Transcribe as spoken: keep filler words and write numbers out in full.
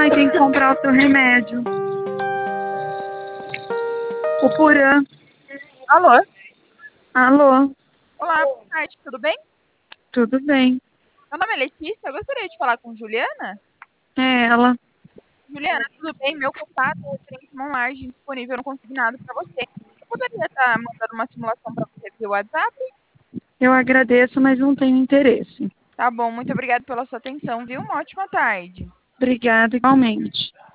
Ai, tem que comprar o seu remédio. O Puran. Alô? Alô, Olá, boa tarde, tudo bem? tudo bem? Meu nome é Letícia, eu gostaria de falar com Juliana. É ela. Juliana, tudo bem? Meu contato é referente a uma margem disponível no Consignado para você. Eu poderia estar mandando uma simulação para você via WhatsApp? Eu agradeço, mas não tenho interesse. Tá bom, muito obrigada pela sua atenção, viu? Uma ótima tarde. Obrigada igualmente.